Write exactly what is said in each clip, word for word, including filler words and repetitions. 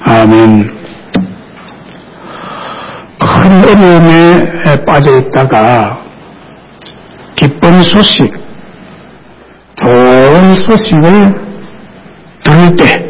아멘. 큰 어려움에 빠져 있다가 기쁜 소식, 좋은 소식을 들을 때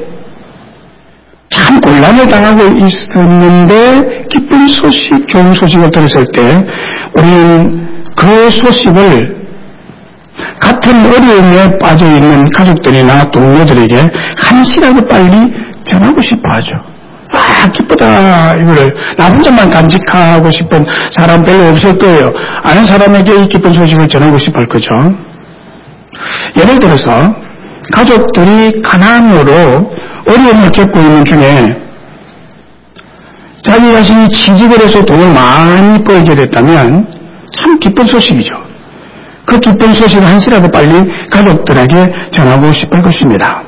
참 곤란을 당하고 있었는데 기쁜 소식, 좋은 소식을 들었을 때 우리는 그 소식을 같은 어려움에 빠져 있는 가족들이나 동료들에게 한시라도 빨리 전하고 싶어 하죠. 아, 기쁘다. 이거를 나 혼자만 간직하고 싶은 사람 별로 없을 거예요. 아는 사람에게 이 기쁜 소식을 전하고 싶어 할 거죠. 예를 들어서 가족들이 가난으로 어려움을 겪고 있는 중에 자기 자신이 취직을 해서 돈을 많이 벌게 됐다면 참 기쁜 소식이죠. 그 기쁜 소식을 한시라도 빨리 가족들에게 전하고 싶을 것입니다.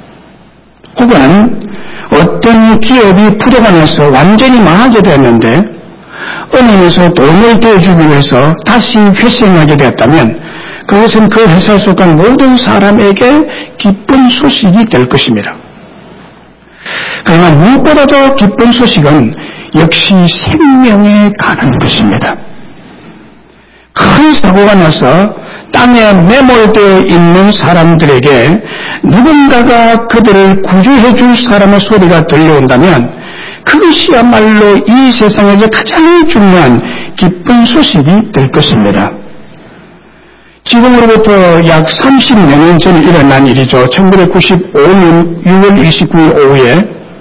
혹은 어떤 기업이 부도가 나서 완전히 망하게 되었는데 은행에서 돈을 대주기 위해서 다시 회생하게 되었다면 그것은 그 회사에 속한 모든 사람에게 기쁜 소식이 될 것입니다. 그러나 무엇보다도 기쁜 소식은 역시 생명에 관한 것입니다. 큰 사고가 나서 땅에 매몰되어 있는 사람들에게 누군가가 그들을 구조해 줄 사람의 소리가 들려온다면 그것이야말로 이 세상에서 가장 중요한 기쁜 소식이 될 것입니다. 지금으로부터 약 삼십 년 전에 일어난 일이죠. 천구백구십오 년 유월 이십구일 오후에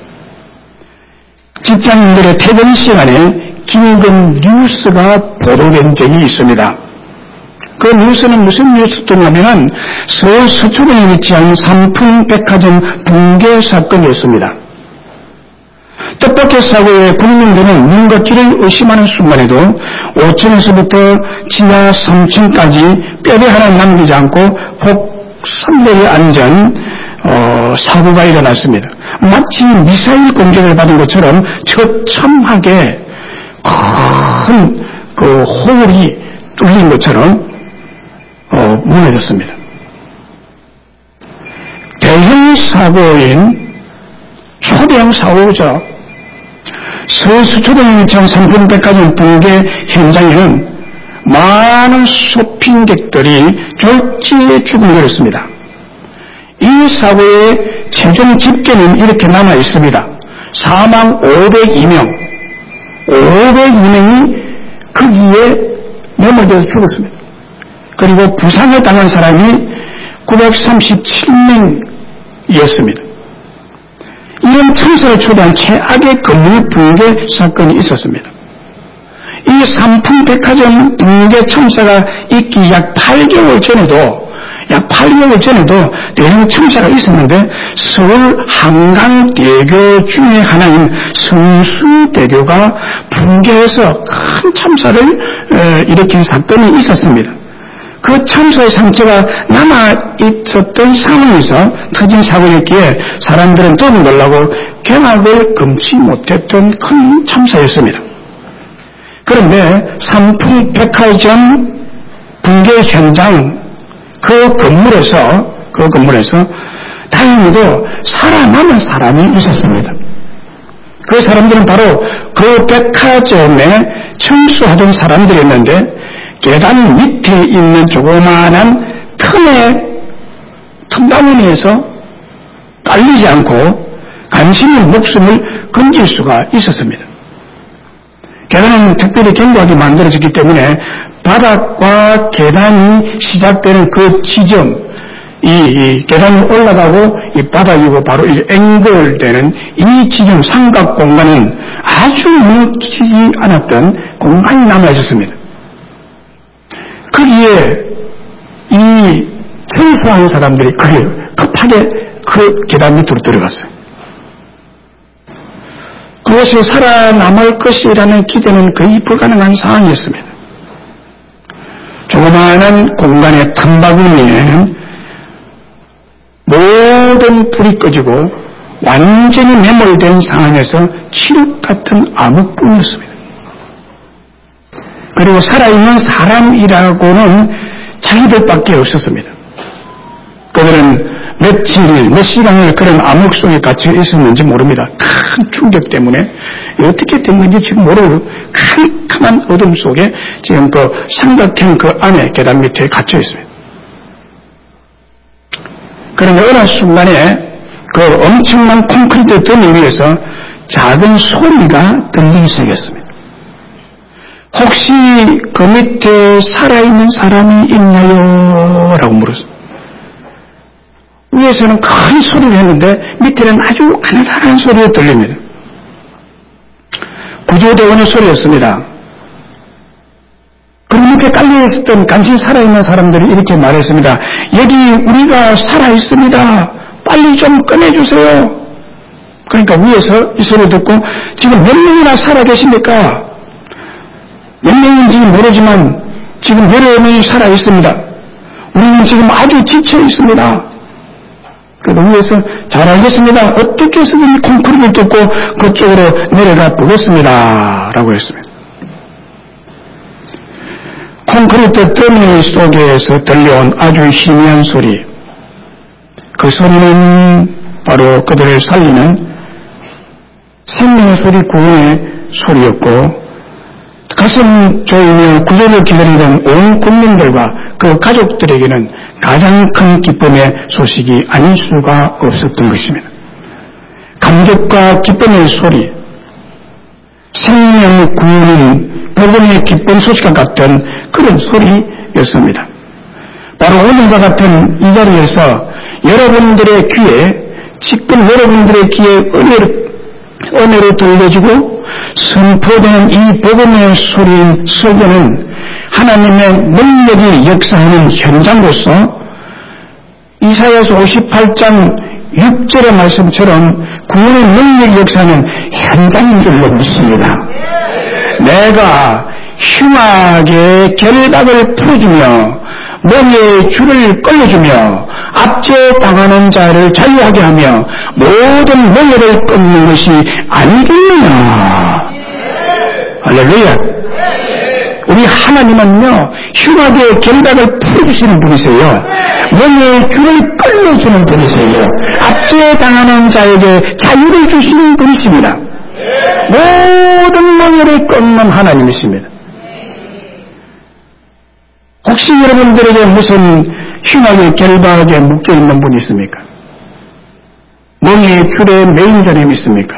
직장인들의 퇴근 시간에 긴급 뉴스가 보도된 적이 있습니다. 그 뉴스는 무슨 뉴스였냐면 서울 서초동에 위치한 삼풍백화점 붕괴 사건이었습니다. 뜻밖의 사고에 국민들은 눈걷기를 의심하는 순간에도 오 층에서부터 지하 삼 층까지 뼈대 하나 남기지 않고 혹 선별이 앉은 어, 사고가 일어났습니다. 마치 미사일 공격을 받은 것처럼 처참하게 큰 그 호울이 뚫린 것처럼 어, 무너졌습니다. 대형 사고인 초대형 사고죠. 서울서초동에 위치한 삼풍백화점 붕괴 현장에는 많은 쇼핑객들이 졸지에 죽음을 했습니다. 이 사고의 최종 집계는 이렇게 남아 있습니다. 사망 오백이 명, 오백이 명이 거기에 매몰돼서 죽었습니다. 그리고 부상을 당한 사람이 구백삼십칠 명이었습니다. 이런 참사를 초래한 최악의 건물 붕괴 사건이 있었습니다. 이 삼풍백화점 붕괴 참사가 있기 약 팔 개월 전에도 약 팔 개월 전에도 대형 참사가 있었는데 서울 한강대교 중에 하나인 성수대교가 붕괴해서 큰 참사를 일으킨 사건이 있었습니다. 그 참사의 상처가 남아있었던 상황에서 터진 사고였기에 사람들은 또 놀라고 경악을 금치 못했던 큰 참사였습니다. 그런데 삼풍백화점 붕괴 현장 그 건물에서 그 건물에서 다행히도 살아남은 사람이 있었습니다. 그 사람들은 바로 그 백화점에 청소하던 사람들이었는데 계단 밑에 있는 조그마한 틈에 틈바구니에서 딸리지 않고 간신히 목숨을 건질 수가 있었습니다. 계단은 특별히 견고하게 만들어졌기 때문에 바닥과 계단이 시작되는 그 지점, 이, 이 계단이 올라가고 이 바닥이고 바로 이 앵글되는 이 지점 삼각 공간은 아주 무너지지 않았던 공간이 남아있었습니다. 거기에 이 청소하는 사람들이 그게 급하게 그 계단 밑으로 들어갔어요. 그것이 살아남을 것이라는 기대는 거의 불가능한 상황이었습니다. 조그마한 공간의 틈바구니에는 모든 불이 꺼지고 완전히 매몰된 상황에서 칠흑 같은 암흑뿐이었습니다. 그리고 살아있는 사람이라고는 자기들밖에 없었습니다. 그들은 며칠, 몇 시간을 그런 암흑 속에 갇혀 있었는지 모릅니다. 큰 충격 때문에 어떻게 된 건지 지금 모르고 캄캄한 어둠 속에 지금 그 삼각형 그 안에 계단 밑에 갇혀 있습니다. 그런데 어느 순간에 그 엄청난 콘크리트 덤 위에서 작은 소리가 들리기 시작했습니다. 혹시 그 밑에 살아있는 사람이 있나요? 라고 물었습니다. 위에서는 큰 소리를 했는데 밑에는 아주 가느다란 소리가 들립니다. 구조대원의 소리였습니다. 그럼 밑에 깔려있었던 간신히 살아있는 사람들이 이렇게 말했습니다. 여기 우리가 살아있습니다. 빨리 좀 꺼내주세요. 그러니까 위에서 이 소리를 듣고 지금 몇 명이나 살아계십니까? 몇 명인지 모르지만 지금 여러 명이 살아있습니다. 우리는 지금 아주 지쳐 있습니다. 그래서 위에서 잘 알겠습니다. 어떻게 해서든 콘크리트를 뚫고 그쪽으로 내려가 보겠습니다. 라고 했습니다. 콘크리트 더미 속에서 들려온 아주 희미한 소리. 그 소리는 바로 그들을 살리는 생명의 소리, 구원의 소리였고 가슴 조이며 구조를 기다리던 온 국민들과 그 가족들에게는 가장 큰 기쁨의 소식이 아닐 수가 없었던 것입니다. 감격과 기쁨의 소리, 생명 구원은 복음의 기쁜 소식과 같은 그런 소리였습니다. 바로 오늘과 같은 이 자리에서 여러분들의 귀에, 지금 여러분들의 귀에 은혜를, 은혜로 들려지고 선포되는 이 복음의 소리 설교는 하나님의 능력이 역사하는 현장으로서 이사야서 오십팔 장 육 절의 말씀처럼 구원의 능력이 역사하는 현장인 줄로 믿습니다. 내가 흉악의 결박을 풀어주며 멍에 줄을 끌어주며 압제당하는 자를 자유하게 하며 모든 멍에를 끊는 것이 아니겠느냐. 할렐루야. 우리 하나님은요, 흉악의 결박을 풀어주시는 분이세요. 멍에 줄을 끌어주는 분이세요. 압제당하는 자에게 자유를 주시는 분이십니다. 모든 멍에를 끊는 하나님이십니다. 혹시 여러분들에게 무슨 흉악의 결박에 묶여있는 분이 있습니까? 멍에 줄에 매인 사람이 있습니까?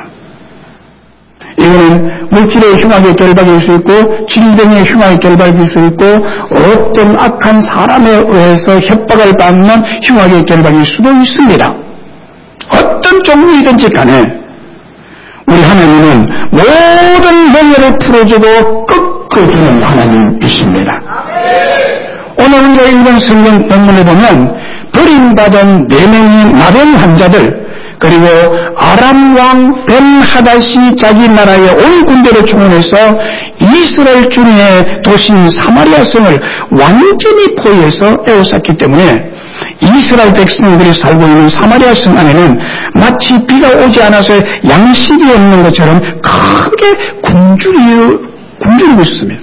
이거는 물질의 흉악의 결박일 수 있고 질병의 흉악의 결박일 수 있고 어떤 악한 사람에 의해서 협박을 받는 흉악의 결박일 수도 있습니다. 어떤 종류이든지 간에 우리 하나님은 모든 멍에를 풀어주고 꺾어주는 하나님이십니다. 오늘 우리가 읽은 성경 본문에 보면 버림받은 네 명의 마병 환자들 그리고 아람 왕 벤하닷이 자기 나라의 온 군대를 총원해서 이스라엘 중의 도시인 사마리아 성을 완전히 포위해서 에워쌌기 때문에 이스라엘 백성들이 살고 있는 사마리아 성 안에는 마치 비가 오지 않아서 양식이 없는 것처럼 크게 굶주리, 굶주리고 있습니다.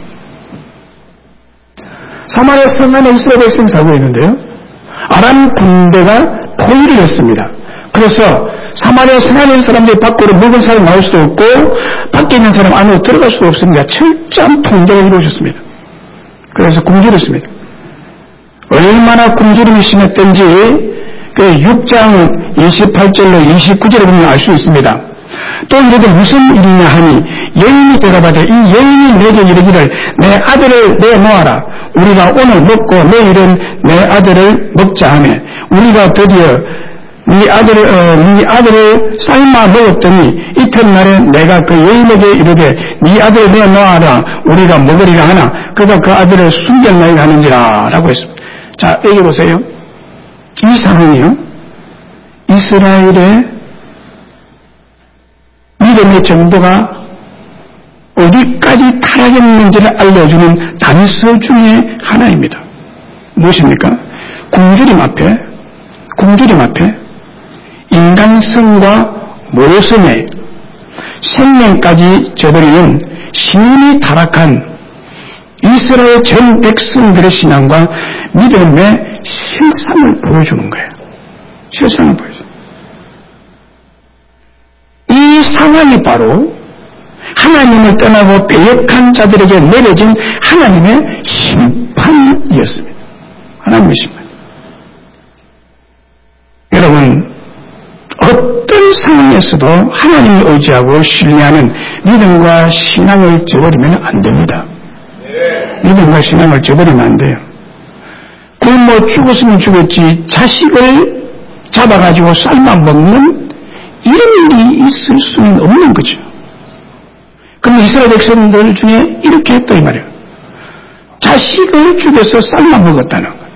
사마리아 성 안에 이스라엘 백성이 살고 있는데요. 아람 군대가 포위를 했습니다. 그래서 사마리아 성 안에 있는 사람들이 밖으로 먹을 사람 나올 수도 없고 밖에 있는 사람 안으로 들어갈 수도 없습니다. 철저한 통제가 이루어졌습니다. 그래서 굶주렸습니다. 얼마나 굶주림이 심했던지 그 육 장 이십팔 절로 이십구 절에 보면 알 수 있습니다. 또 이래도 무슨 일이냐 하니 여인이 대답하되 이 여인이 내게 이르기를 내 아들을 내놓아라. 우리가 오늘 먹고 내일은 내 아들을 먹자 하매 우리가 드디어 네 아들을, 어, 네 아들을 삶아 먹었더니 이튿날에 내가 그 여인에게 이르되 네 아들을 내놓아라. 우리가 먹으리라 하나 그가 그 아들을 숨겼나이다 하는지라 라고 했습니다. 자, 여기 보세요. 이 상황이요. 이스라엘의 믿음의 정도가 어디까지 타락했는지를 알려주는 단서 중에 하나입니다. 무엇입니까? 굶주림 앞에, 굶주림 앞에 인간성과 모성의 생명까지 저버리는 심히 타락한 이스라엘 전 백성들의 신앙과 믿음의 실상을 보여주는 거예요. 세상을 보여줘요. 이 상황이 바로 하나님을 떠나고 배역한 자들에게 내려진 하나님의 심판이었습니다. 하나님의 심판. 여러분, 어떤 상황에서도 하나님을 의지하고 신뢰하는 믿음과 신앙을 저버리면 안 됩니다. 믿음과 신앙을 저버리면 안 돼요. 굶어 죽었으면 죽었지 자식을 잡아가지고 삶아 먹는 이런 일이 있을 수는 없는 거죠. 그런데 이스라엘 백성들 중에 이렇게 했다 이 말이에요. 자식을 죽여서 삶아 먹었다는 거예요.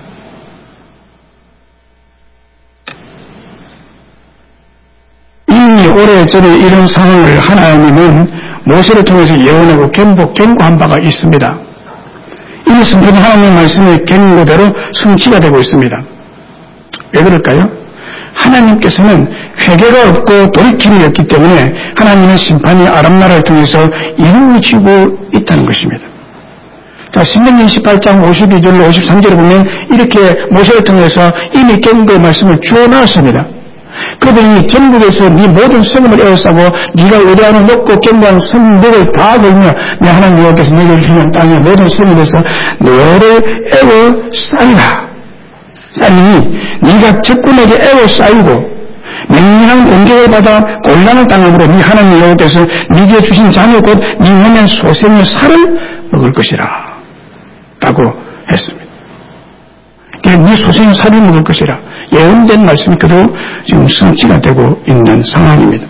이미 오래전에 이런 상황을 하나님은 모세를 통해서 예언하고 경고, 경고한 바가 있습니다. 이 성경은 하나님의 말씀의 경고대로 성취가 되고 있습니다. 왜 그럴까요? 하나님께서는 회개가 없고 돌이킴이 없기 때문에 하나님의 심판이 아람 나라를 통해서 이루어지고 있다는 것입니다. 자, 신명기 이십팔 장 오십이 절 오십삼 절에 보면 이렇게 모세를 통해서 이미 경고의 말씀을 주어놨습니다. 그들이 전국에서 네 모든 성금을 에워싸고 네가 의뢰하는 높고 견고한 성벽을 다 걸며 내 하나님 여호와께서 네게 주시는 땅의 모든 성에서 너를 에워싸이라. 쌓이니 네가 적군에게 에워싸이고 맹렬한 공격을 받아 곤란을 당함으로 네 하나님 여호와께서 네게 주신 자녀 곧 네 몸의 소생의 살을 먹을 것이라 라고 했습니다. 네 소생의 살을 먹을 것이라 예언된 말씀이 그대로 지금 성취가 되고 있는 상황입니다.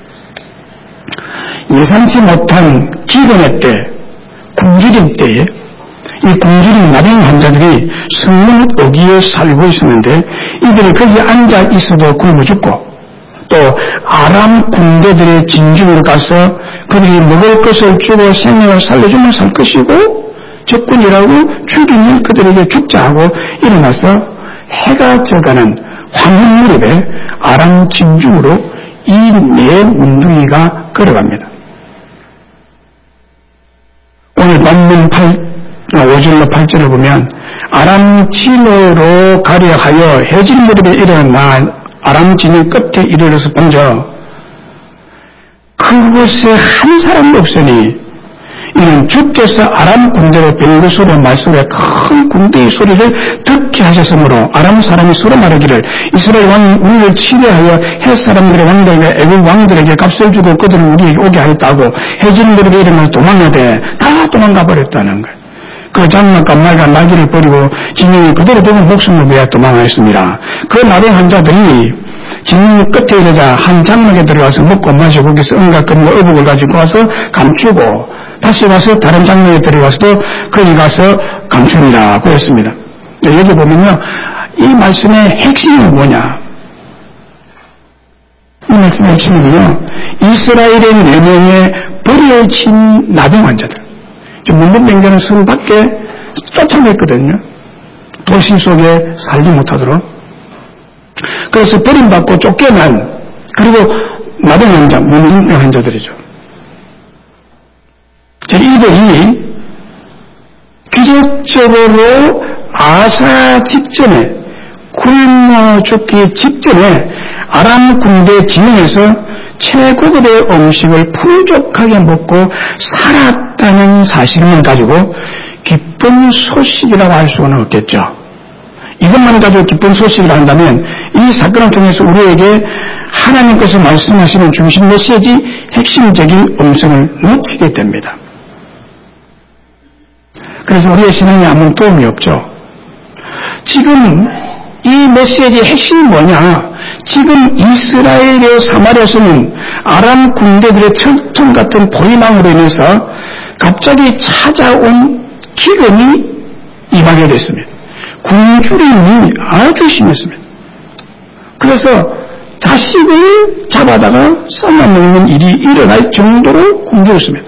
예상치 못한 기근의 때, 굶주림 때에 이 굶주림 나병 환자들이 성문 어귀에 살고 있었는데 이들이 거기 앉아 있어도 굶어 죽고 또 아람 군대들의 진중으로 가서 그들이 먹을 것을 주고 생명을 살려주면 살 것이고 적군이라고 죽이면 그들에게 죽자 하고 일어나서 해가 져가는 황혼 무렵에 아람 진중으로 이 네 문둥이가 걸어갑니다. 오늘 본문 오 절로 팔 절을 보면 아람 진으로 가려 하여 해질 무렵에 일어나 아람 진의 끝에 이르러서 본저 그곳에 한 사람도 없으니 이는 주께서 아람 군대로 벨그소리와 말소리와 큰 군대의 소리를 듣게 하셨으므로 아람 사람이 서로 말하기를 이스라엘 왕이 우리를 치려하여 헷 사람들의 왕들에게 애국 왕들에게 값을 주고 그들을 우리에게 오게 하였다고 해질 무렵에 일어나 도망가되 다 도망가 버렸다는 거예요. 그 장막과 말과 나귀를 버리고 진영이 그대로 되고 목숨을 위해 도망하였습니다. 그 나병 환자들이 진영 끝에 이르자 한 장막에 들어가서 먹고 마시고 거기서 온갖 금과 의복을 가지고 와서 감추고 다시 와서 다른 장막에 들어가서도 거기 가서 감춥니다고 했습니다. 여기 보면요, 이 말씀의 핵심이 뭐냐? 이 말씀의 핵심은요, 이스라엘의 네 명의 버려진 나병 환자들. 문둥병자는 서로 밖에 쫓아냈거든요. 도시 속에 살지 못하도록. 그래서 버림받고 쫓겨난, 그리고 나병 환자, 문둥병 환자들이죠. 이들이 기적적으로 아사 직전에, 굶어 죽기 직전에 아람 군대 진영에서 최고급의 음식을 풍족하게 먹고 살았다는 사실만 가지고 기쁜 소식이라고 할 수는 없겠죠. 이것만 가지고 기쁜 소식을 한다면 이 사건을 통해서 우리에게 하나님께서 말씀하시는 중심 메시지 핵심적인 음성을 놓치게 됩니다. 그래서 우리의 신앙에 아무 도움이 없죠. 지금 이 메시지의 핵심이 뭐냐? 지금 이스라엘의 사마리아서는 아람 군대들의 철통 같은 포위망으로 인해서 갑자기 찾아온 기근이 임하게 됐습니다. 굶주림이 아주 심했습니다. 그래서 자식을 잡아다가 썰어먹는 일이 일어날 정도로 굶주렸습니다.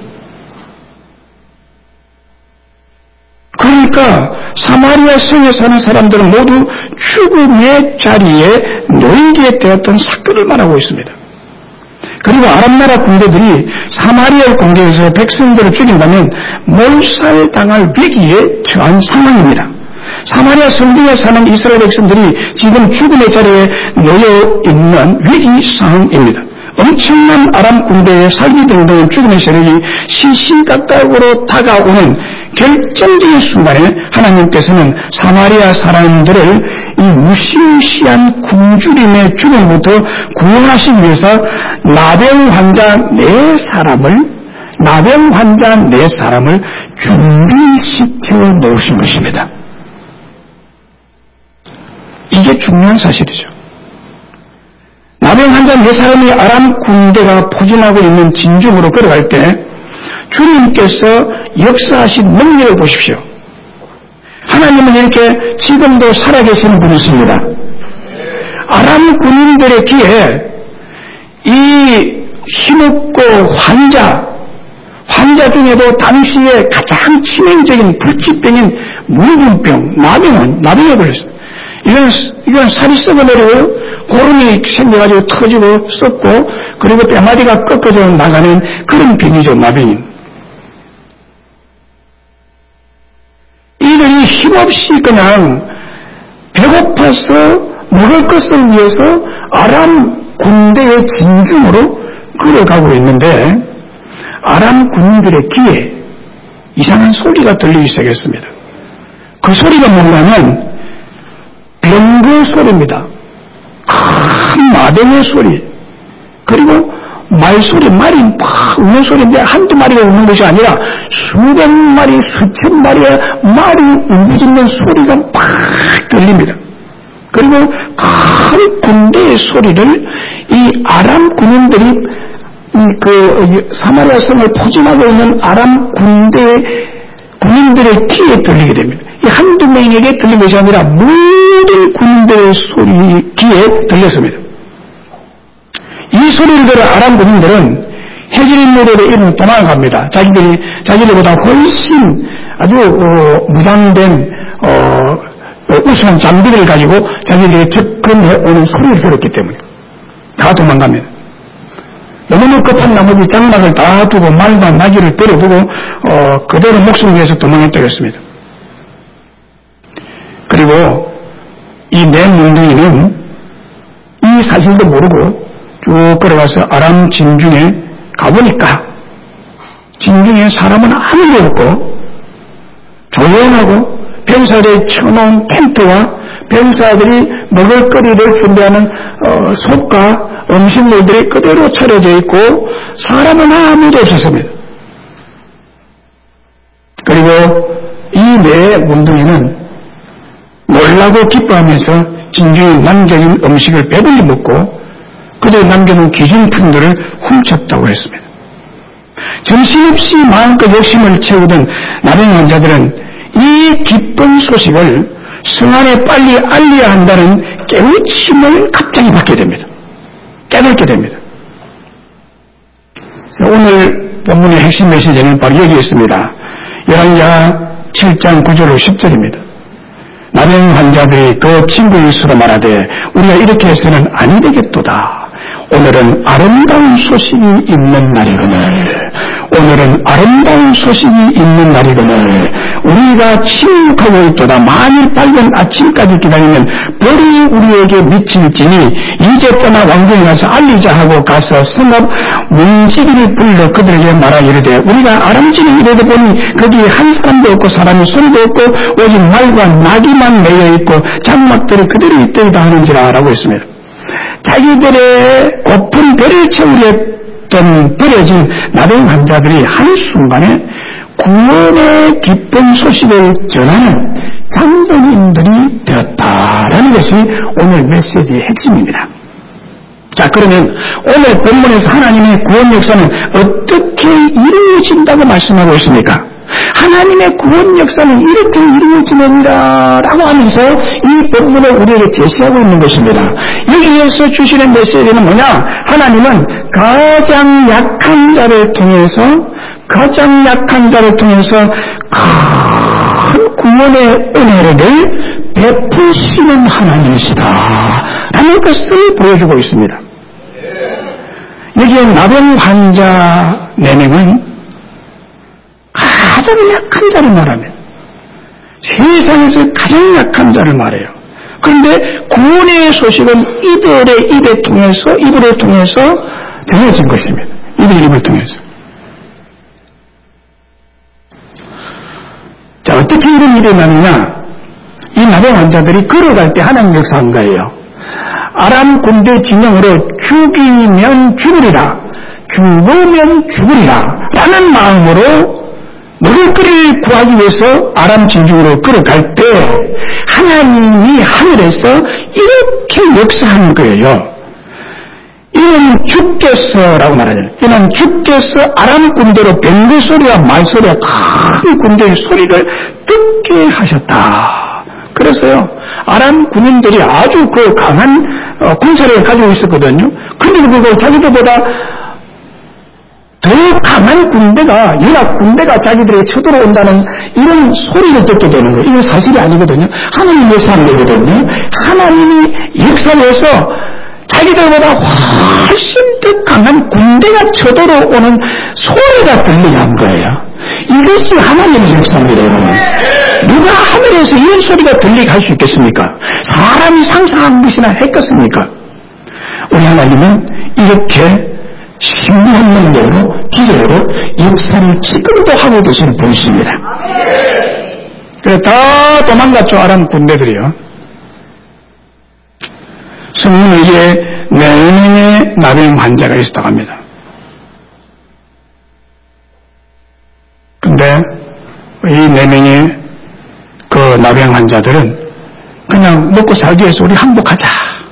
그러니까 사마리아 성에 사는 사람들은 모두 죽음의 자리에 놓이게 되었던 사건을 말하고 있습니다. 그리고 아람 나라 군대들이 사마리아 공격에서 백성들을 죽인다면 몰살당할 위기에 처한 상황입니다. 사마리아 성중에 사는 이스라엘 백성들이 지금 죽음의 자리에 놓여 있는 위기 상황입니다. 엄청난 아람 군대의 살기 등등한 죽음의 세력이 시시각각으로 다가오는 결정적인 순간에 하나님께서는 사마리아 사람들을 이 무시무시한 굶주림의 죽음부터 구원하시기 위해서 나병 환자 네 사람을 나병 환자 네 사람을 준비시켜 놓으신 것입니다. 이게 중요한 사실이죠. 나병 환자 네 사람이 아람 군대가 포진하고 있는 진중으로 걸어갈 때 주님께서 역사하신 능력을 보십시오. 하나님은 이렇게 지금도 살아계시는 분이십니다. 아람 군인들의 귀에 이 힘없고 환자, 환자 중에도 당시에 가장 치명적인 불치병인 묵은병, 나병은, 나병에 걸렸어요. 이건, 이건 살이 썩어내려고 고름이 생겨가지고 터지고 썩고, 그리고 뼈마디가 꺾어져 나가는 그런 병이죠, 나병이. 이들이 힘없이 그냥 배고파서 먹을 것을 위해서 아람 군대의 진중으로 걸어가고 있는데, 아람 군인들의 귀에 이상한 소리가 들리기 시작했습니다. 그 소리가 뭔가는 병거 소리입니다. 큰 마병의 소리, 그리고 말소리, 말이 막 우는 소리인데 한두 마리가 우는 것이 아니라 수백 마리, 수천 마리의 말이 울부짖는 소리가 막 들립니다. 그리고 큰 군대의 소리를 이 아람 군인들이 이 그 사마리아 성을 포진하고 있는 아람 군대의 군인들의 귀에 들리게 됩니다. 이 한두 명에게 들린 것이 아니라 모든 군인들의 소리 귀에 들렸습니다. 이 소리를 들은 아람 군인들은 해질무렵에 이르는 도망을 갑니다. 자기들이 자기들보다 훨씬 아주 어, 무장된 어, 우수한 장비들을 가지고 자기들이 접근해 오는 소리를 들었기 때문에 다 도망갑니다. 너무나 급한 나머지 장막을 다 두고 말과 나귀를 버려두고 어, 그대로 목숨을 위해서 도망했다고 했습니다. 그리고 이 네 몽둥이는 이 사실도 모르고 쭉 걸어가서 아람 진중에 가보니까 진중에 사람은 아무도 없고 조용하고 병사들이 쳐놓은 텐트와 병사들이 먹을거리를 준비하는 어, 솥과 음식물들이 그대로 차려져 있고 사람은 아무도 없었습니다. 그리고 이 네 몽둥이는 놀라고 기뻐하면서 진중에 남겨진 음식을 배불리 먹고 그들이 남겨놓은 기중품들을 훔쳤다고 했습니다. 정신없이 마음껏 욕심을 채우던 나병 환자들은 이 기쁜 소식을 성안에 빨리 알려야 한다는 깨우침을 갑자기 받게 됩니다. 깨닫게 됩니다. 오늘 본문의 핵심 메시지는 바로 여기 있습니다. 열왕기하 칠 장 구 절로 십 절입니다. 나병 환자들이 그 친구의 수로 말하되 우리가 이렇게 해서는 아니 되겠도다. 오늘은 아름다운 소식이 있는 날이거늘 오늘은 아름다운 소식이 있는 날이거늘 우리가 침묵하고 있도다. 만일 밝은 아침까지 기다리면 벌이 우리에게 미칠지니 이제 떠나 왕궁에 가서 알리자 하고 가서 성읍 문지기를 불러 그들에게 말하 이르되 우리가 아람지를 이르되 보니 거기에 한 사람도 없고 사람이 소리도 없고 오직 말과 나귀만 매여 있고 장막들이 그대로 있더이다 하는지라 라고 했습니다. 자기들의 고픈 배를 채우려던 버려진 나병 환자들이 한순간에 구원의 기쁜 소식을 전하는 장본인들이 되었다라는 것이 오늘 메시지의 핵심입니다. 자, 그러면 오늘 본문에서 하나님의 구원 역사는 어떻게 이루어진다고 말씀하고 있습니까? 하나님의 구원 역사는 이렇게 이루어지느니라 라고 하면서 이 본문을 우리에게 제시하고 있는 것입니다. 여기에서 주시는 메시지는 뭐냐? 하나님은 가장 약한 자를 통해서 가장 약한 자를 통해서 큰 구원의 은혜를 베푸시는 하나님이시다 라는 것을 보여주고 있습니다. 여기에 나병 환자 네 명은 가장 약한 자를 말하면 세상에서 가장 약한 자를 말해요. 그런데 구원의 소식은 이들의 입에 통해서, 이들을 통해서 전해진 것입니다. 이들의 입을 통해서. 자, 어떻게 이런 일이 일어나느냐? 이 나병 환자들이 걸어갈 때 하나님 역사한 거예요. 아람 군대 진영으로 죽이면 죽으리라, 죽으면 죽으리라 라는 마음으로 먹을 거리를 구하기 위해서 아람 진영으로 걸어갈 때 하나님이 하늘에서 이렇게 역사하는 거예요. 이는 주께서라고 말하잖아요. 이는 주께서 아람 군대로 뱀의 소리와 말소리와 큰 군대의 소리를 듣게 하셨다. 그래서요, 아람 군인들이 아주 그 강한 어, 군사력을 가지고 있었거든요. 그런데 그걸 자기들보다 더 강한 군대가, 연합 군대가 자기들에게 쳐들어온다는 이런 소리를 듣게 되는 거예요. 이건 사실이 아니거든요. 하나님이 역사한 거거든요. 하나님이 역사해서 자기들보다 훨씬 더 강한 군대가 쳐들어오는 소리가 들리게 한 거예요. 이것이 하나님의 역사입니다, 여러분. 누가 하늘에서 이런 소리가 들리게 할 수 있겠습니까? 사람이 상상한 것이나 했겠습니까? 우리 하나님은 이렇게 신비한 능력으로, 기적으로 역사를 지금도 하고 계시는 분이십니다. 그래서 다 도망갔죠, 아람 군대들이요. 성령에게 네 명의 나병 환자가 있었다고 합니다. 근데 이 네 명의 그 나병 환자들은 그냥 먹고 살기 위해서 우리 항복하자.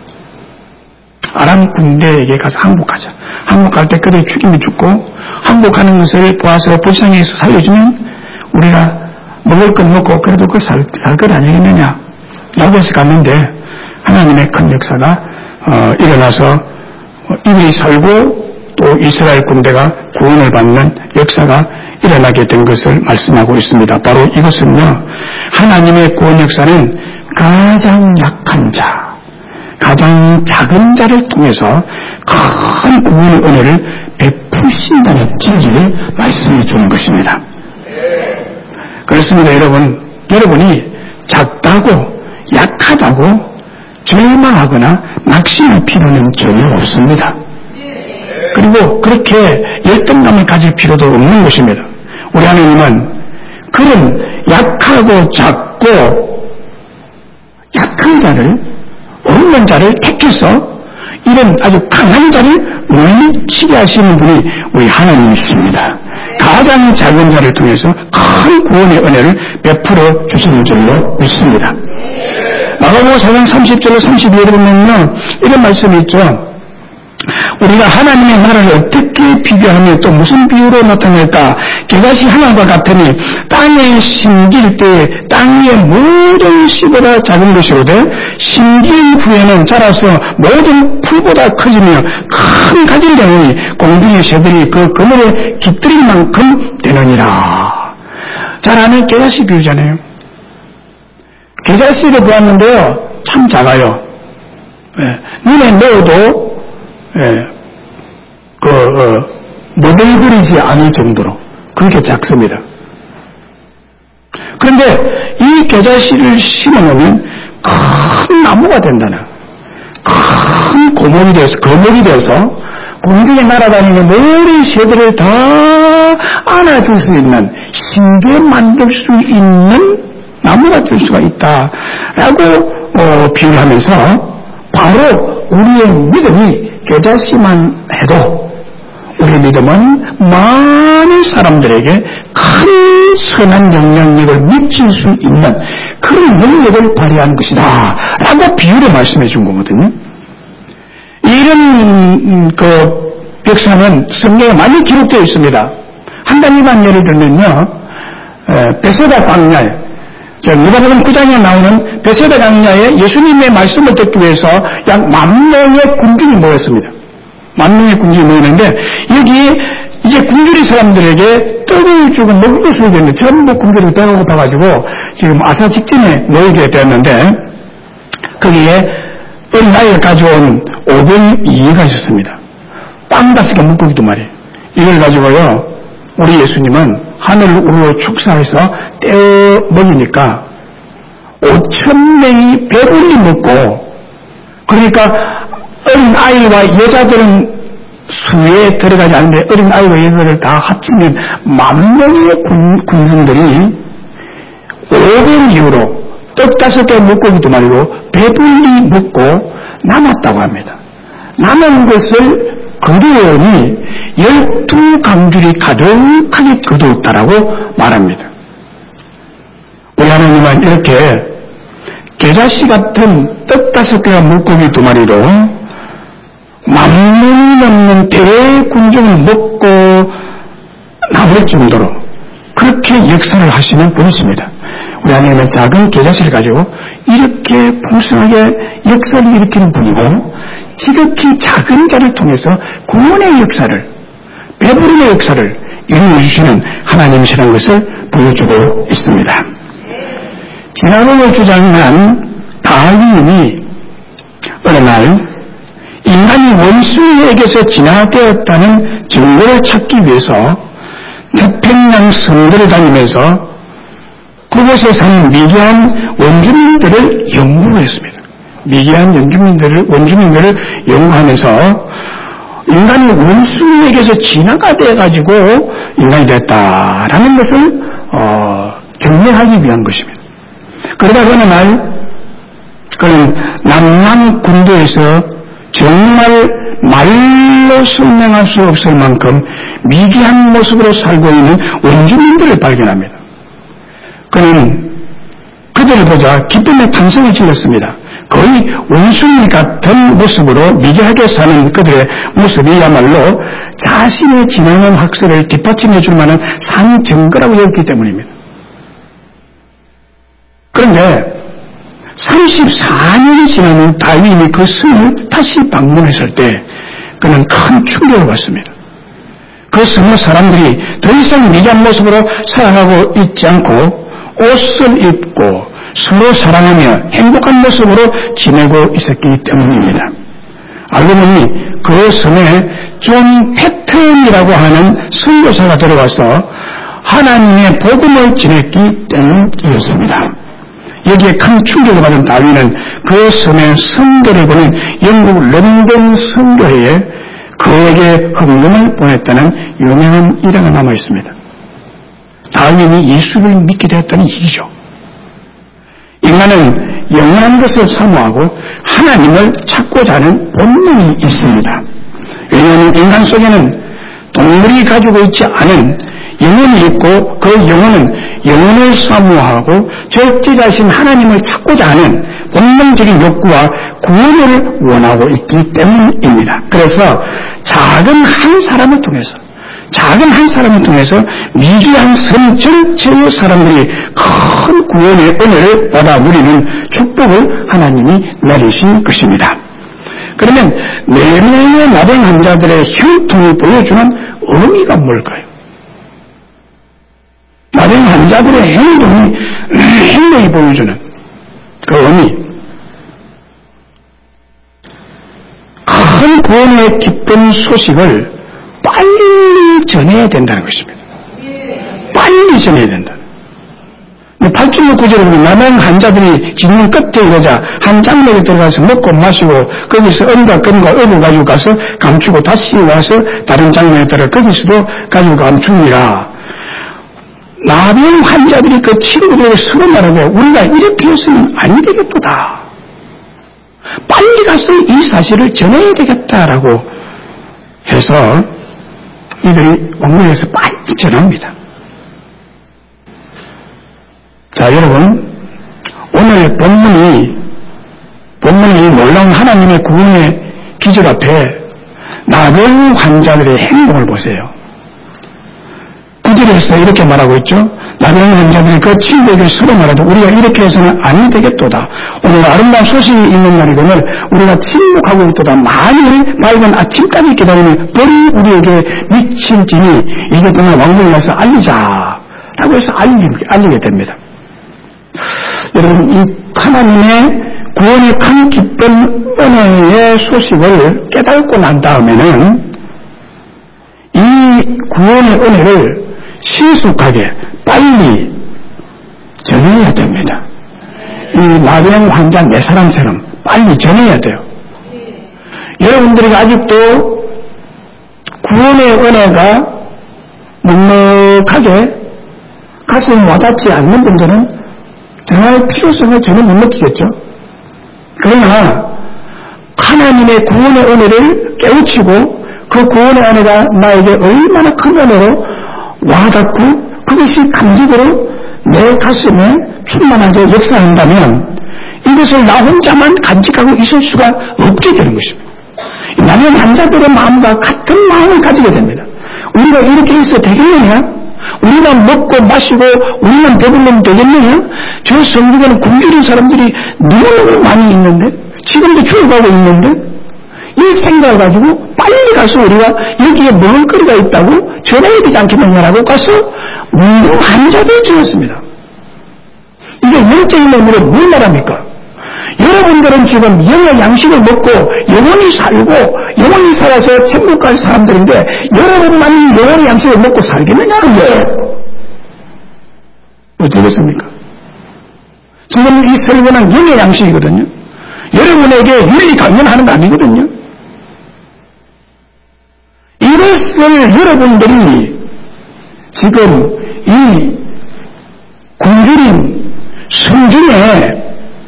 아람 군대에게 가서 항복하자. 항복할 때 그들이 죽이면 죽고, 항복하는 것을 보아서 불쌍해서 살려주면 우리가 먹을 건 먹고 그래도 그 살, 살 것 아니겠느냐 라고 해서 갔는데, 하나님의 큰 역사가 어, 일어나서 어, 이들이 살고 또 이스라엘 군대가 구원을 받는 역사가 일어나게 된 것을 말씀하고 있습니다. 바로 이것은요, 하나님의 구원 역사는 가장 약한 자, 가장 작은 자를 통해서 큰 구원의 은혜를 베푸신다는 진리를 말씀해 주는 것입니다. 그렇습니다. 여러분, 여러분이 작다고 약하다고 절망하거나 낙심할 필요는 전혀 없습니다. 그리고 그렇게 열등감을 가질 필요도 없는 것입니다. 우리 하나님은 그런 약하고 작고 약한 자를, 없는 자를 택해서 이런 아주 강한 자를 물리치게 하시는 분이 우리 하나님이십니다. 가장 작은 자를 통해서 큰 구원의 은혜를 베풀어 주시는 줄로 믿습니다. 마가복음 사 장 삼십 절로 삼십이 절에 보면요, 이런 말씀이 있죠. 우리가 하나님의 나라를 어떻게 비교하며 또 무슨 비유로 나타낼까? 겨자씨 하나과 같으니 땅에 심길 때 땅의 모든 씨보다 작은 것이로되 심긴 후에는 자라서 모든 풀보다 커지며 큰 가지를 내오니 공중의 새들이 그 그물에 깃들일 만큼 되느니라. 잘 아는 겨자씨 비유잖아요. 겨자씨를 보았는데요, 참 작아요. 예, 눈에 넣어도 예, 그, 어, 머들거리지 않을 정도로 그렇게 작습니다. 그런데 이 겨자씨를 심어놓으면 큰 나무가 된다는, 큰 고목이 되어서, 거목이 되어서 공중에 날아다니는 모든 새들을 다 안아줄 수 있는, 신기에 만들 수 있는 나무가 될 수가 있다라고 어, 비유하면서 바로 우리의 믿음이 겨자씨만 해도 우리의 믿음은 많은 사람들에게 큰 선한 영향력을 미칠 수 있는 그런 능력을 발휘하는 것이다 라고 비유를 말씀해 준 거거든요. 이런 그 역사는 성경에 많이 기록되어 있습니다. 한 가지만 예를 들면요, 베세다 광야에, 누가복음 구 장에 나오는 베세다 광야에 예수님의 말씀을 듣기 위해서 약 만 명의 군중이 모였습니다. 만 명의 군중이 모였는데, 여기 이제 굶주린 사람들에게 떡을 주고 먹을 것을 줬는데 전부 굶주리고 배가 고파가지고 지금 아사 직전에 모이게 되었는데, 거기에 어린아이가 가져온 오병 이해가 있었습니다. 빵 다섯 개 물고기도 말이에요. 이걸 가지고요, 우리 예수님은 하늘을 우러러 축사해서 떼어 먹이니까 오천 명이 배불리 먹고, 그러니까 어린 아이와 여자들은 수에 들어가지 않는데 어린 아이와 여자들을 다 합치면 만 명의 군, 군중들이 오백 이후로 떡 다섯 개 물고기 두 마리로 배불리 먹고 남았다고 합니다. 남은 것을 그리움이 열두 강줄이 가득하게 거두었다라고 말합니다. 우리 하나님은 이렇게 겨자씨 같은 떡 다섯 개와 물고기 두 마리로 만 명이 넘는 대군중을 먹고 남을 정도로 그렇게 역사를 하시는 분이십니다. 우리 하나님은 작은 겨자씨를 가지고 이렇게 풍성하게 역사를 일으키는 분이고, 지극히 작은 자를 통해서 구원의 역사를, 배부름의 역사를 이루어 주시는 하나님이시라는 것을 보여주고 있습니다. 지난번에 주장한 다윈이 어느 날 인간이 원수에게서 진화되었다는 증거를 찾기 위해서 태평양 섬들을 다니면서 그곳에 사는 미디안 원주민들을 연구했습니다. 미디안 원주민들을, 원주민들을 연구하면서 인간이 원수에게서 진화가 돼가지고 인간이 됐다라는 것을 어, 증명하기 위한 것입니다. 그러다 어느 날 그는 남남 군도에서 정말 말로 설명할 수 없을 만큼 미개한 모습으로 살고 있는 원주민들을 발견합니다. 그는 그들을 보자 기쁨의 탄성을 질렀습니다. 거의 원숭이 같은 모습으로 미개하게 사는 그들의 모습이야말로 자신의 지나는 학설을 뒷받침해 줄 만한 산 증거라고 여겼기 때문입니다. 그런데 삼십사 년이 지나면 다윈이 그 성을 다시 방문했을 때 그는 큰 충격을 받습니다. 그 성의 사람들이 더 이상 미개한 모습으로 살아가고 있지 않고 옷을 입고 서로 사랑하며 행복한 모습으로 지내고 있었기 때문입니다. 알고 보니 그 성에 존 패턴이라고 하는 선교사가 들어와서 하나님의 복음을 전했기 때문이었습니다. 여기에 큰 충격을 받은 다윈은 그 섬에 선교를 보낸 영국 런던 선교회에 그에게 헌금을 보냈다는 유명한 일화가 남아 있습니다. 다윈이 예수를 믿게 되었다는 얘기죠. 인간은 영원한 것을 사모하고 하나님을 찾고자 하는 본능이 있습니다. 왜냐하면 인간 속에는 동물이 가지고 있지 않은 영혼이 있고 그 영혼은 영혼을 사모하고 절대자신 하나님을 찾고자 하는 본능적인 욕구와 구원을 원하고 있기 때문입니다. 그래서 작은 한 사람을 통해서 작은 한 사람을 통해서 미개한 섬 전체의 사람들이 큰 구원의 은혜를 받아 누리는 축복을 하나님이 내리신 것입니다. 그러면 네 명의 나병 환자들의 형통을 보여주는 의미가 뭘까요? 나병 환자들의 행동이, 행동이 보여주는 그 의미. 큰 구원의 기쁜 소식을 빨리 전해야 된다는 것입니다. 빨리 전해야 된다. 팔 절 구 절에 보면 나병 환자들이 진문 끝에 이러자 한 장막에 들어가서 먹고 마시고 거기서 은과 금과 업을 가지고 가서 감추고 다시 와서 다른 장막에 들어가 거기서도 가지고 감춥니다. 나병 환자들이 그 친구들에게 서로 말하고 우리가 이렇게 해서는 아니 되겠다. 빨리 가서 이 사실을 전해야 되겠다라고 해서 이들이 왕궁에서 빨리 전합니다. 자, 여러분, 오늘 본문이, 본문이 놀라운 하나님의 구원의 기적 앞에 나병 환자들의 행동을 보세요. 구 절에서 이렇게 말하고 있죠. 나병 환자들이 그 친구에게 서로 말하되 우리가 이렇게 해서는 아니 되겠도다. 오늘 아름다운 소식이 있는 날이거늘 우리가 침묵하고 있도다. 만일 밝은 아침까지 기다리면 벌이 우리에게 미칠지니 이제 그날 왕궁에 가서 알리자. 라고 해서 알리, 알리게 됩니다. 여러분, 이 하나님의 구원의 큰 기쁜 은혜의 소식을 깨닫고 난 다음에는 이 구원의 은혜를 신속하게 빨리 전해야 됩니다. 이 나병 환자 네 사람처럼 빨리 전해야 돼요. 여러분들이 아직도 구원의 은혜가 넉넉하게 가슴 와닿지 않는 분들은 정말 필요성을 전혀 못 느끼겠죠. 그러나 하나님의 구원의 은혜를 깨우치고 그 구원의 은혜가 나에게 얼마나 큰 은혜로 와닿고 그것이 감격으로 내 가슴에 충만하게 역사한다면 이것을 나 혼자만 간직하고 있을 수가 없게 되는 것입니다. 나는 환자들의 마음과 같은 마음을 가지게 됩니다. 우리가 이렇게 있어도 되겠느냐? 우리만 먹고 마시고 우리만 배불르면 되겠느냐? 저 성국에는 굶주린 사람들이 너무너무 많이 있는데 지금도 죽어가고 있는데 이 생각을 가지고 빨리 가서 우리가 여기에 먹을거리가 있다고 전해야 되지 않겠느냐라고 가서 환자들 지었습니다. 이게 영적인 의미로 뭘 말합니까? 여러분들은 지금 영의 양식을 먹고 영원히 살고 영원히 살아서 천국 갈 사람들인데 여러분만이 영원히 양식을 먹고 살겠느냐는 거예요. 어떻겠습니까? 지금 이 설교는 영의 양식이거든요. 여러분에게 윤리 강연하는 거 아니거든요. 이것을 여러분들이 지금 이 굶주린 성중에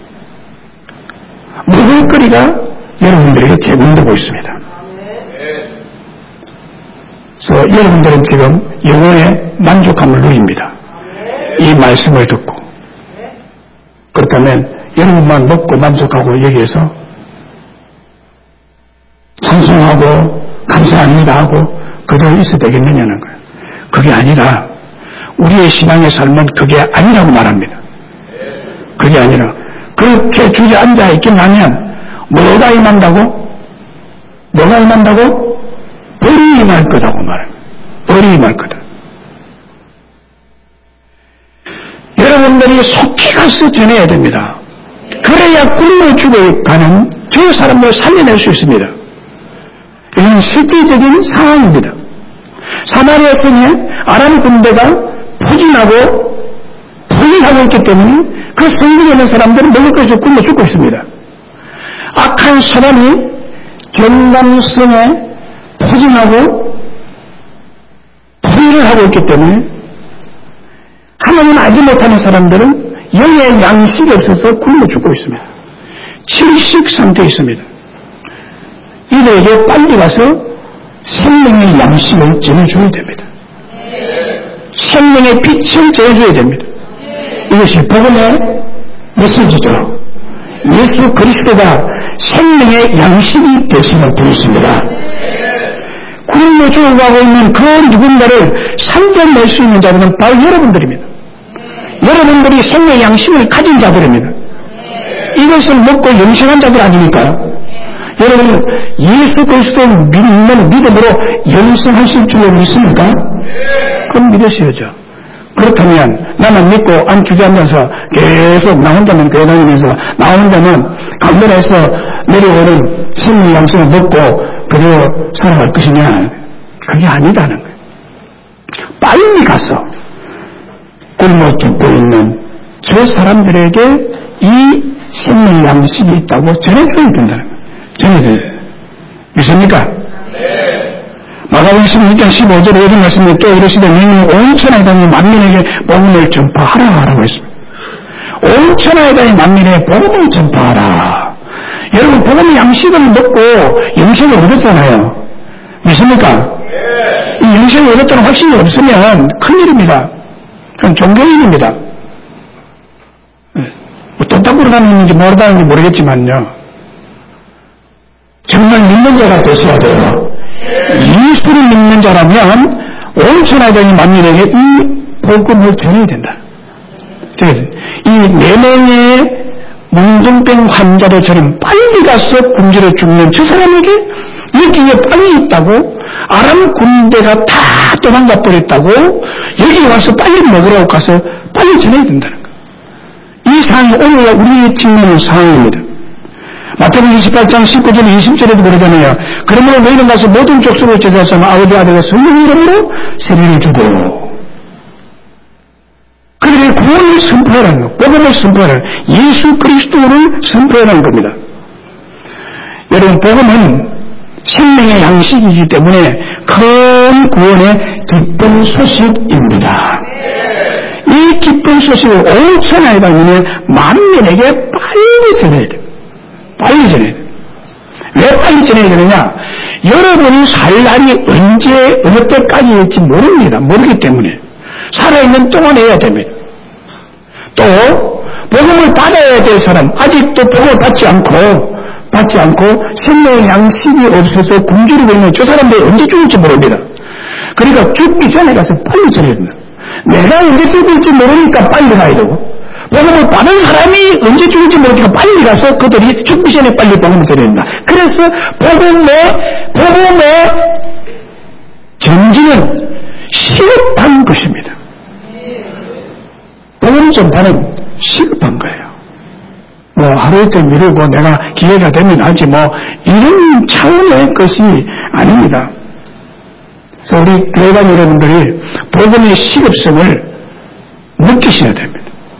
먹을거리가 여러분들에게 제공되고 있습니다. 그래서 여러분들은 지금 영혼의 만족함을 누립니다. 이 말씀을 듣고 그렇다면 여러분만 먹고 만족하고 여기에서 찬송하고 감사합니다 하고 그대로 있어야 되겠느냐는 거예요. 그게 아니라 우리의 신앙의 삶은 그게 아니라고 말합니다. 그게 아니라 그렇게 주저앉아 있긴 하면 뭐가 임한다고? 뭐가 임한다고? 벌이 임할 거다고 말합니다. 벌이 임할 거다. 여러분들이 속히 가서 전해야 됩니다. 그래야 굶어 죽어가는 저 사람들을 살려낼 수 있습니다. 이건 실제적인 상황입니다. 사마리아 성에 아람 군대가 포진하고 포진하고 있기 때문에 그 성중에 있는 사람들은 먹을 것이 굶어 죽고 있습니다. 악한 사람이 경감성에 포진하고 포위를 하고 있기 때문에 하나님 알지 못하는 사람들은 영의 양식이 없어서 굶어 죽고 있습니다. 질식 상태에 있습니다. 이들에게 빨리 가서 생명의 양식을 전해줘야 됩니다. 생명의 빛을 전해줘야 됩니다. 이것이 복음의 메시지죠. 예수 그리스도가 생명의 양식이 되심을 부르십니다. 굶어 죽어가고 있는 그 누군가를 살려낼 수 있는 자들은 바로 여러분들입니다. 여러분들이 생명의 양식을 가진 자들입니다. 이것을 먹고 영생한 자들 아닙니까? 여러분 예수 그리스도 믿는 믿음으로 영생하실 줄 믿습니까? 그럼 믿으셔야죠. 그렇다면 나만 믿고 안 주저앉아서 계속 나 혼자만 교회 다니면서 나 혼자만 강변에서 내려오는 생명 양식을 먹고 그대로 살아갈 것이냐? 그게 아니다는 거예요. 빨리 가서 굶어 죽고 있는 저 사람들에게 이 생명 양식이 있다고 전해줘야 된다는 거예요. 전해줘야 돼요. 믿습니까? 네. 마가복음 십육 장 십오 절에 이런 말씀이 또 이르시되 너희는 온 천하에 다니 만민에게 복음을 전파하라 라고 했습니다. 온 천하에 다니 만민에게 복음을 전파하라. 여러분 복음의 양식을 먹고 영생을 얻었잖아요. 믿습니까? 네. 이 영생을 얻었다는 확신이 없으면 큰일입니다. 그건 종교인입니다. 뭐 돈 닦으러 다니는지 모르다는지 모르겠지만요. 정말 믿는 자가 되셔야 돼요. 예수를 믿는 자라면 온 천하에 다니 만민에게 이 복음을 전해야 된다. 이 네 명의 문둥병 환자들처럼 빨리 가서 굶주려 죽는 저 사람에게 여기에 빨리 있다고 아람 군대가 다 도망가 버렸다고 여기 와서 빨리 먹으라고 가서 빨리 전해야 된다는 거예요. 이 상황이 오늘 우리의 직면의 상황입니다. 마태복음 이십팔 장 십구 절 이십 절에도 그러잖아요. 그러므로 너희는 가서 모든 족속을 제자삼아 아버지 아들과 성령 이름으로 세례를 주고 그들의 구원을 복음을 선포하라는 거, 복음을 선포하라는 예수 그리스도를 선포하라는 겁니다. 여러분, 복음은 생명의 양식이기 때문에 큰 구원의 기쁜 소식입니다. 이 기쁜 소식을 오천하에 다니면 만민에게 빨리 전해야 돼요. 빨리 전해야 돼요. 왜 빨리 전해야 되느냐? 여러분이 살 날이 언제 어느 때까지일지 모릅니다. 모르기 때문에 살아있는 동안 해야 됩니다. 또 복음을 받아야 될 사람, 아직도 복음을 받지 않고 받지 않고 생명의 양식이 없어서 굶주리고 있는 저 사람들이 언제 죽을지 모릅니다. 그러니까 죽기 전에 가서 빨리 전해야 됩니다. 내가 언제 죽을지 모르니까 빨리 가야 되고, 복음을 받은 사람이 언제 죽을지 모르니까 빨리 가서 그들이 죽기 전에 빨리 복음을 전해야 된다. 그래서 복음의 복음의 전진은 시급한 것입니다. 복음 전파는 시급한 거예요. 뭐 하루 이틀 미루고 내가 기회가 되면 하지 뭐 이런 차원의 것이 아닙니다. 그래서 우리 교회당 여러분들이 복음의 시급성을 느끼셔야 됩니다.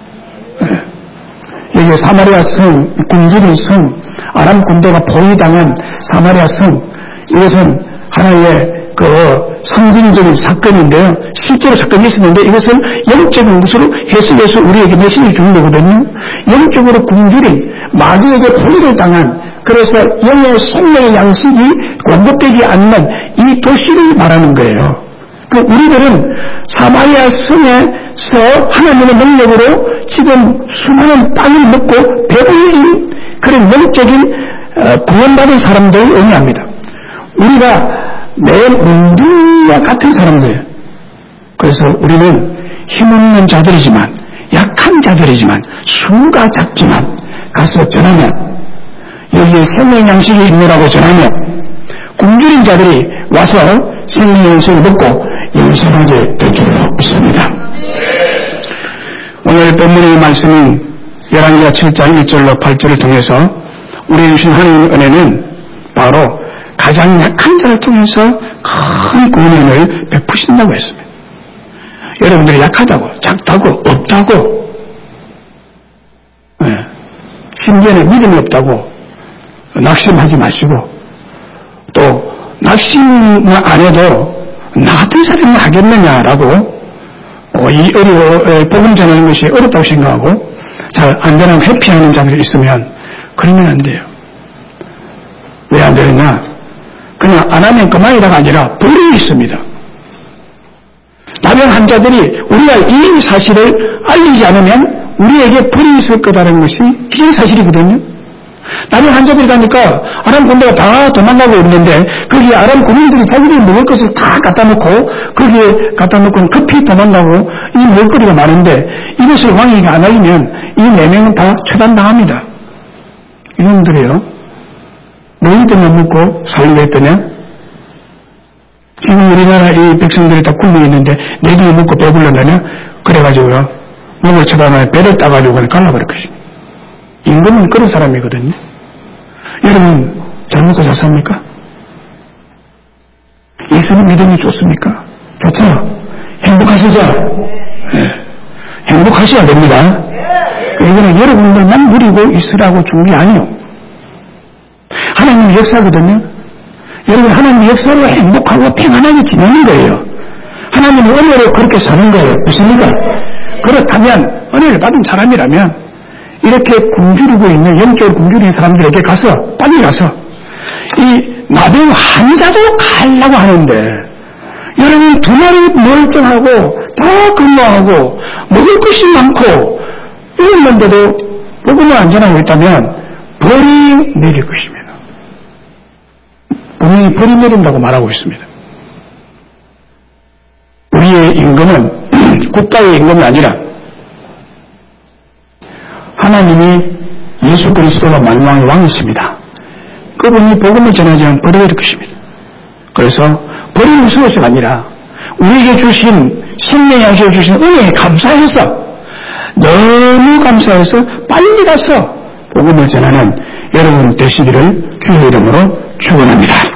네. 여기 사마리아 성, 굶주린 성, 아람 군대가 포위당한 사마리아 성, 이것은 하나의 그 상징적인 사건인데요. 실제로 사건이 있었는데 이것은 영적인 것으로 해석해서 우리에게 메시지를 주는 거거든요. 영적으로 굶주린 마귀에게 포위를 당한, 그래서 영의 생명의 양식이 공급되지 않는 이 도시를 말하는 거예요. 그 우리들은 사마리아 성에서 하나님의 능력으로 지금 수많은 빵을 먹고 배불린 그런 영적인 구원받은 사람들을 의미합니다. 우리가 내 몽둥이와 같은 사람들이에요. 그래서 우리는 힘없는 자들이지만, 약한 자들이지만, 수가 작지만 가서 전하면, 여기에 생명 양식이 있노라고 전하면 굶주린 자들이 와서 생명 양식을 먹고 영생하게 될 줄 없습니다. 오늘 본문의 말씀은 열왕기하 칠 장 일 절로 팔 절을 통해서 우리에게 주신 하나님의 은혜는 바로 가장 약한 자를 통해서 큰 구원을 베푸신다고 했습니다. 여러분들이 약하다고, 작다고, 없다고, 네. 심지어는 믿음이 없다고 낙심하지 마시고, 또 낙심을 안 해도 나 같은 사람이 하겠느냐라고 어, 이 어려워, 복음 전하는 것이 어렵다고 생각하고 잘 안전하고 회피하는 자들이 있으면 그러면 안 돼요. 왜 안 되느냐? 그냥 안 하면 그만이라가 아니라 벌이 있습니다. 다른 환자들이 우리가 이 사실을 알리지 않으면 우리에게 벌이 있을 거다라는 것이 비사실이거든요. 다른 환자들이 가니까 아람 군대가 다 도망가고 있는데 거기에 아람 군인들이 자기들이 먹을 것을 다 갖다 놓고 거기에 갖다 놓고 급히 도망가고 이 먹거리가 많은데 이것을 왕에게 안 알리면 이 네 명은 다 처단당합니다. 이놈들이요. 너희들만 먹고 살려 했더냐? 지금 우리나라 이 백성들이 다 굶어 있는데 너희들이 먹고 배불렀다냐? 그래가지고 먹을 처단하에 배를 따가지고 그냥 갈라버릴 것입니다. 임금은 그런 사람이거든요. 여러분 잘 먹고 잘 삽니까? 예수님 믿음이 좋습니까? 좋죠? 행복하시죠? 네. 행복하셔야 됩니다. 이거는 여러분들만 누리고 있으라고 준 게 아니요. 하나님의 역사거든요. 여러분 하나님의 역사로 행복하고 평안하게 지내는 거예요. 하나님의 은혜로 그렇게 사는 거예요. 무엇입니까? 그렇다면 은혜를 받은 사람이라면 이렇게 굶주리고 있는 영적으로 굶주린 사람들에게 가서 빨리 가서 이 나병 환자도 가려고 하는데 여러분 두 마리 멀쩡하고 다 건강하고 먹을 것이 많고 이랬는데도 복음을 안 전하고 있다면 벌이 내릴 것입니다. 분명히 벌이 내린다고 말하고 있습니다. 우리의 임금은 국가의 임금이 아니라 하나님이 예수 그리스도가 만왕의 왕이십니다. 그분이 복음을 전하지 않으면 벌이 내릴 것입니다. 그래서 벌이 무서워서가 아니라 우리에게 주신 생명 양식을 주신 은혜에 감사해서 너무 감사해서 빨리 가서 복음을 전하는 여러분 되시기를 주의 이름으로 축원합니다.